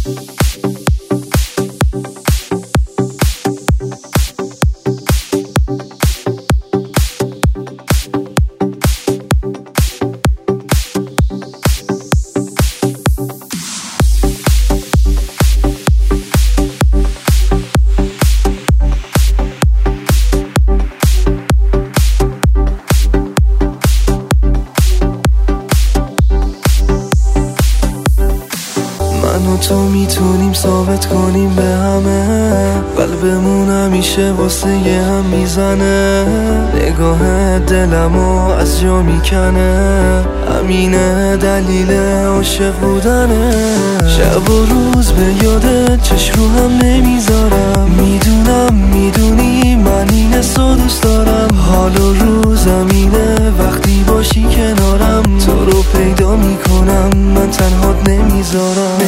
من و تو میتونیم ثابت کنیم به همه، قلبمون همیشه واسه هم میزنه. نگاه دلمو از جا میکنه، همینه دلیل عاشق بودنه. شب و روز به یاد چشم رو هم نمیذارم، میدونم میدونی من این حسو دوست دارم. حال و روز همینه وقتی باشی کنارم، تو رو پیدا میکنم من تنهات نمیذارم.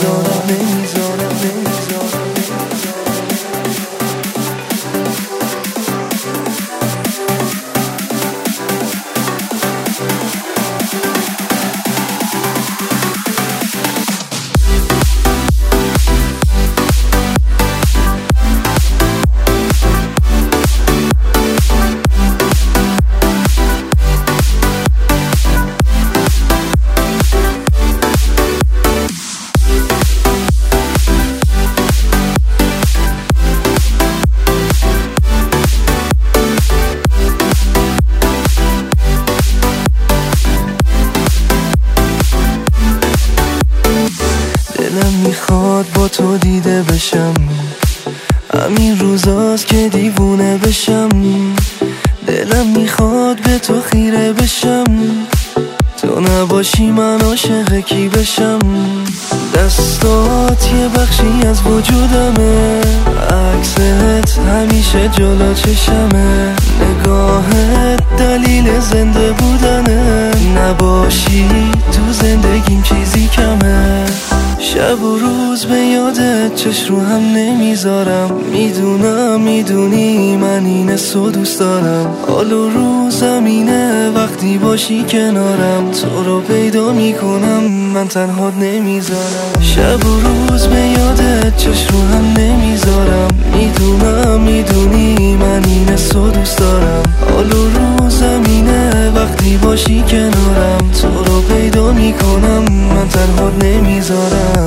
دلم میخواد با تو دیده بشم، همین روزاست که دیوونه بشم. دلم میخواد به تو خیره بشم، تو نباشی من عاشق کی بشم. دستات یه بخشی از وجودمه، عکست همیشه جلو چشمه. نگاهت دلیل زنده بودنه، نباشی تو زندگیم چیزی کمه. شب و روز به یادت چشم رو هم نمیذارم، میدونم میدونی من این حسو دوست دارم. حال و روز همینه وقتی باشی کنارم، تو رو پیدا میکنم من تنهات نمیذارم. شب و روز به یادت چشم رو هم نمیذارم، میدونم میدونی من این حسو دوست دارم. حال و روز همینه وقتی باشی کنارم، تو رو پیدا میکنم من تنهات نمیذارم.